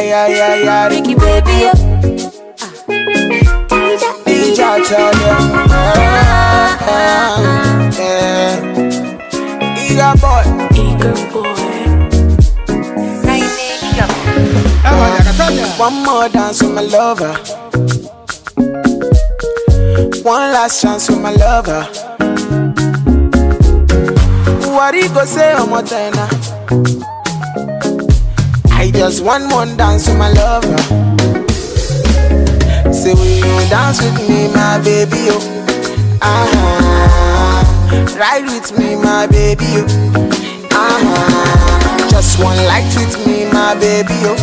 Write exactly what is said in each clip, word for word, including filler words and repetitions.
yeah, yeah, yeah. Ricky baby, yo. D J tell them, yeah. Eager boy, Eager boy. One more dance with my lover. One last chance with my lover. What he go say on my tenor? I just want one dance with my lover. Say will you dance with me, my baby, oh. Uh-huh. Ride with me, my baby, oh. Uh-huh. Just one light with me, my baby, oh.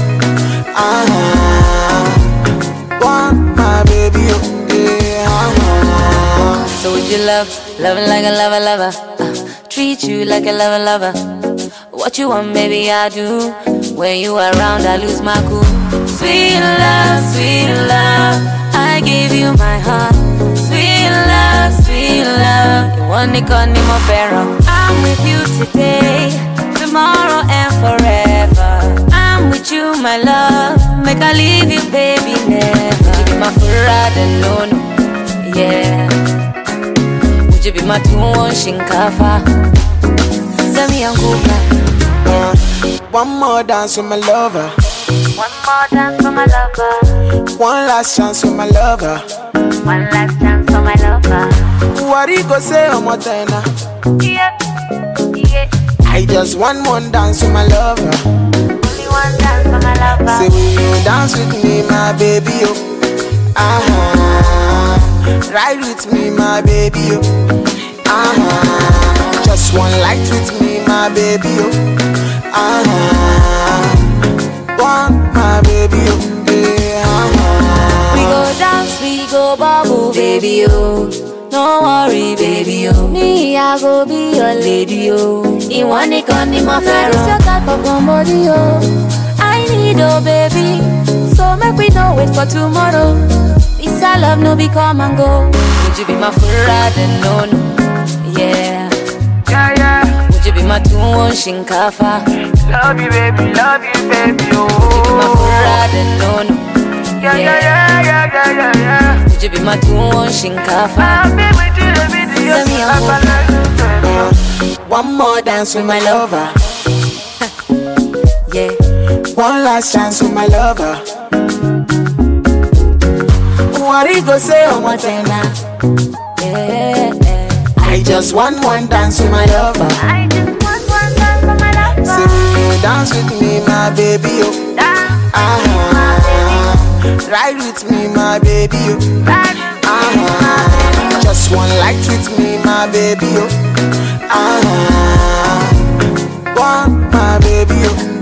Uh-huh. Want my baby, oh. Yeah, uh-huh. So would you love, loving like a lover, lover? Uh, treat you like a lover, lover. What you want, baby, I do. When you are around, I lose my cool. Sweet love, sweet love, I give you my heart. Sweet love, sweet love, you want to call me more pharaoh. I'm with you today, tomorrow and forever. I'm with you, my love, make I leave you, baby, never. Would you be my Ferrari, no, no, yeah. Would you be my two-one shinkafa? Tell me I'm cool, uh, one more dance with my lover. One more dance for my lover. One last chance with my lover. One last chance for my lover. What he go say on my tenor? Yeah, yeah. I just want one dance with my lover. Only one dance for my lover. Say will you dance with me, my baby, oh. Uh-huh. Ride with me, my baby, oh. Uh-huh. Just one light with me, my baby, oh. Uh-huh. Want my baby, oh. Yeah, uh-huh. We go dance, we go bubble, baby, oh. No worry, baby, oh. Me, I go be your lady, oh. You want it, come in my pharaoh. It's your type of body, oh. I need, oh, baby. So make we don't wait for tomorrow. This I love, no be come and go. Would you be my Ferrari, no, no, yeah. Yeah, yeah. Would you be my two-one shinkafa? Love you, baby, love you, baby, oh. Would you be my Ferrari, no, no, Yeah, yeah, yeah, yeah, yeah, yeah, yeah. Would you be my two-one shinkafa? I'll be with you, baby, Tell me I'm uh, one more dance with my lover. Yeah. One last chance with my lover. What he go say on my tenor? Yeah. I just want one dance with my lover. I just want one dance for my lover. Say will you dance with me, my baby, oh. Uh-huh. Ride with me, my baby, oh. Uh-huh. Just one light with me, my baby, oh. Uh-huh. Want my baby, oh.